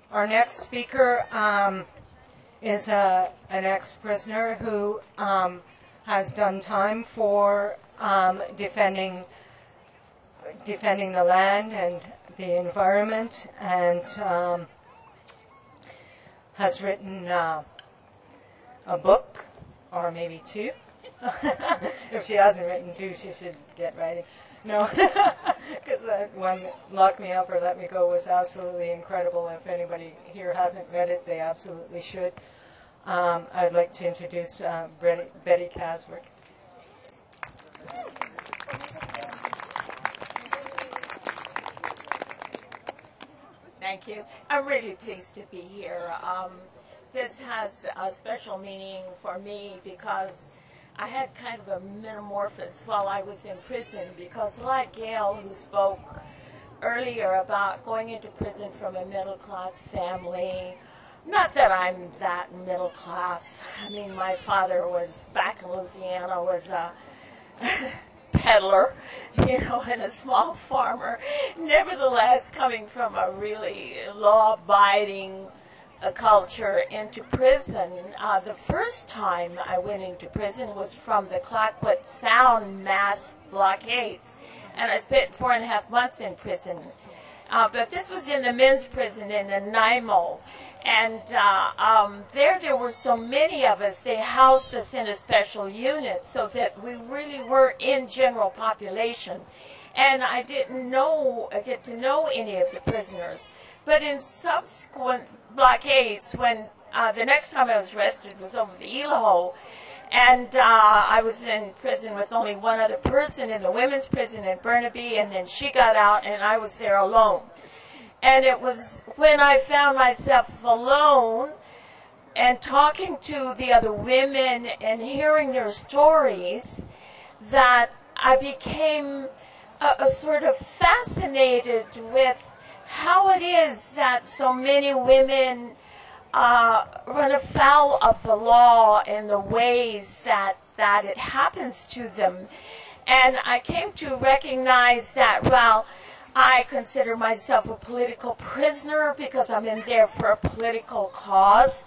Our next speaker is an ex-prisoner who has done time for defending the land and the environment, and has written a book, or maybe two. If she hasn't written two, she should get writing. No, because that one, Lock Me Up or Let Me Go, was absolutely incredible. If anybody here hasn't read it, they absolutely should. I'd like to introduce Betty Caswick. Thank you. I'm really pleased to be here. This has a special meaning for me because I had kind of a metamorphosis while I was in prison, because like Gail, who spoke earlier about going into prison from a middle-class family, not that I'm that middle class. I mean, my father was back in Louisiana, was a peddler, and a small farmer. Nevertheless, coming from a really law-abiding culture into prison, the first time I went into prison was from the Clayoquot Sound mass blockades, and I spent 4.5 months in prison. But this was in the men's prison in Nanaimo, and there were so many of us. They housed us in a special unit so that we really were in general population, and I didn't get to know any of the prisoners. But in subsequent blockades, when the next time I was arrested was over the Ilaho, and I was in prison with only one other person in the women's prison in Burnaby, and then she got out and I was there alone. And it was when I found myself alone and talking to the other women and hearing their stories that I became a sort of fascinated with how it is that so many women run afoul of the law and the ways that it happens to them. And I came to recognize that, well, I consider myself a political prisoner because I'm in there for a political cause.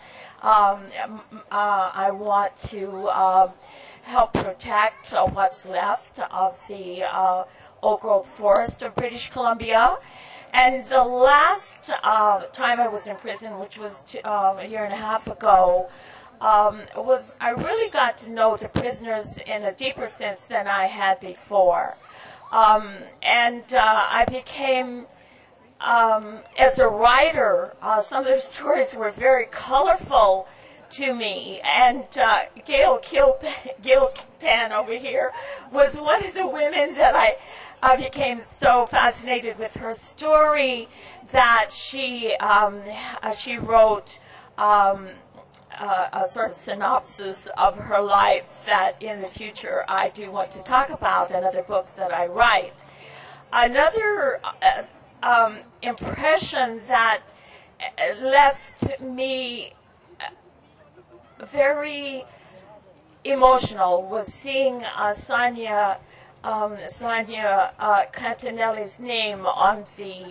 I want to help protect what's left of the oak grove forest of British Columbia. And the last time I was in prison, which was a year and a half ago, I really got to know the prisoners in a deeper sense than I had before. And I became, as a writer, some of their stories were very colorful to me. And Gail Kilpan over here was one of the women that I became so fascinated with her story that she wrote a sort of synopsis of her life that in the future I do want to talk about in other books that I write. Another impression that left me very emotional was seeing Sonia Cantanelli's name on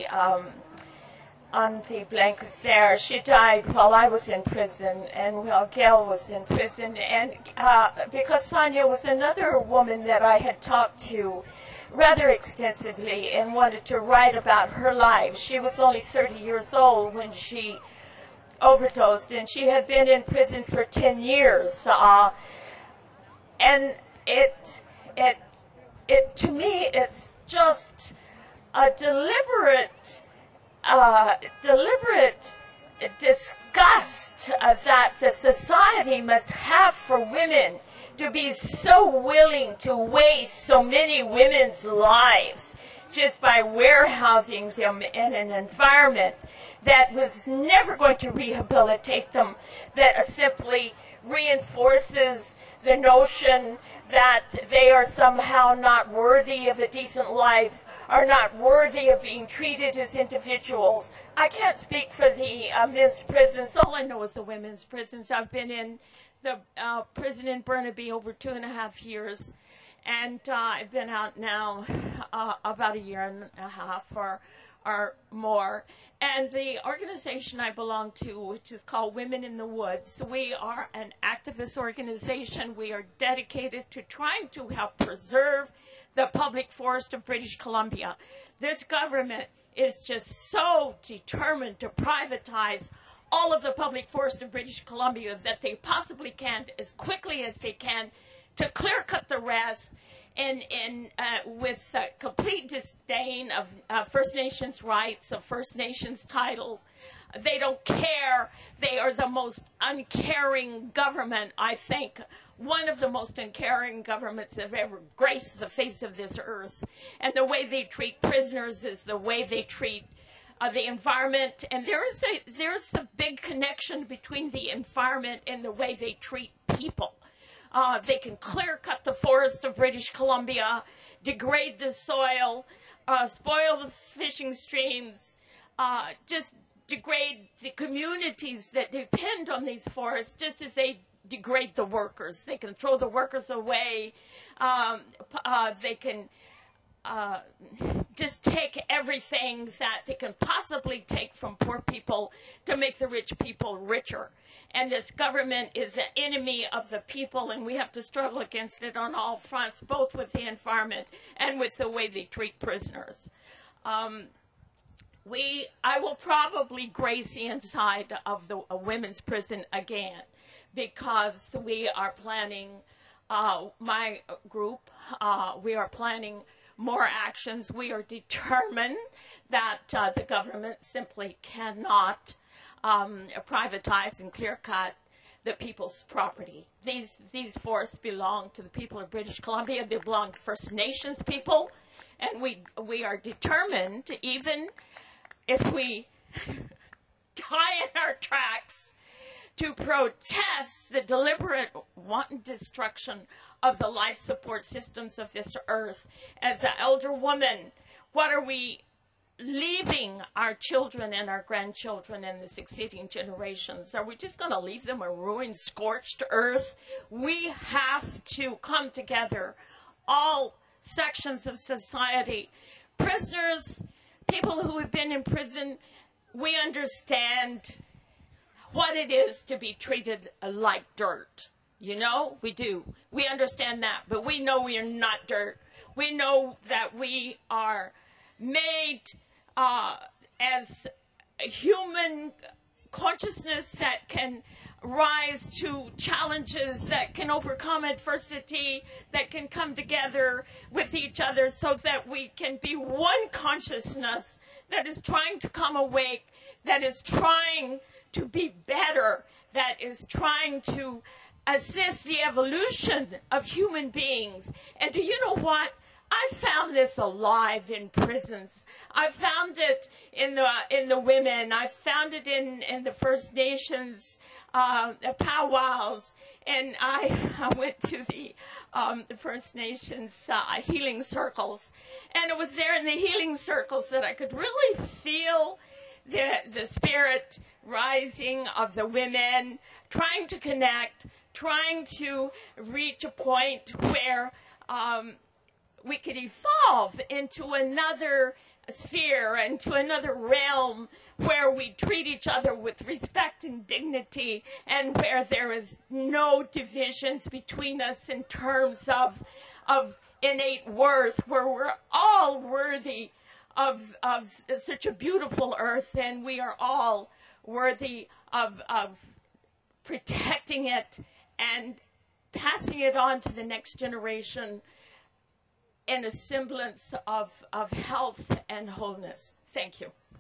the blanket there. She died while I was in prison and while Gail was in prison, and because Sonia was another woman that I had talked to rather extensively and wanted to write about her life. She was only 30 years old when she overdosed, and she had been in prison for 10 years. And it to me, it's just a deliberate disgust that the society must have for women to be so willing to waste so many women's lives just by warehousing them in an environment that was never going to rehabilitate them, that simply reinforces the notion that they are somehow not worthy of a decent life, are not worthy of being treated as individuals. I can't speak for the men's prisons. All I know is the women's prisons. I've been in the prison in Burnaby over 2.5 years, and I've been out now about a year and a half or or more. And the organization I belong to, which is called Women in the Woods, we are an activist organization. We are dedicated to trying to help preserve the public forest of British Columbia. This government is just so determined to privatize all of the public forest of British Columbia that they possibly can as quickly as they can, to clear cut the rest, and with complete disdain of First Nations rights, of First Nations titles. They don't care. They are the most uncaring government, I think, one of the most uncaring governments that have ever graced the face of this earth. And the way they treat prisoners is the way they treat the environment. And there is a big connection between the environment and the way they treat people. They can clear cut the forests of British Columbia, degrade the soil, spoil the fishing streams, just degrade the communities that depend on these forests, just as they degrade the workers. They can throw the workers away. They can just take everything that they can possibly take from poor people to make the rich people richer. And this government is an enemy of the people, and we have to struggle against it on all fronts, both with the environment and with the way they treat prisoners. I will probably grace the inside of the women's prison again, because we are planning, my group, we are planning more actions. We are determined that the government simply cannot privatize and clear cut the people's property. These forests belong to the people of British Columbia. They belong to First Nations people, and we are determined, even if we die in our tracks, to protest the deliberate wanton destruction of the life support systems of this earth. As an elder woman, what are we leaving our children and our grandchildren and the succeeding generations? Are we just going to leave them a ruined, scorched earth? We have to come together, all sections of society, prisoners, people who have been in prison. We understand what it is to be treated like dirt. You know, we do. We understand that, but we know we are not dirt. We know that we are made as a human consciousness that can rise to challenges, that can overcome adversity, that can come together with each other so that we can be one consciousness that is trying to come awake, that is trying to be better, that is trying to assist the evolution of human beings. And do you know what? I found this alive in prisons. I found it in the women. I found it in the First Nations powwows. And I went to the First Nations healing circles. And it was there in the healing circles that I could really feel the spirit rising of the women, trying to connect, trying to reach a point where we could evolve into another sphere, into another realm where we treat each other with respect and dignity, and where there is no divisions between us in terms of innate worth, where we're all worthy of such a beautiful earth, and we are all worthy of protecting it and passing it on to the next generation in a semblance of health and wholeness. Thank you.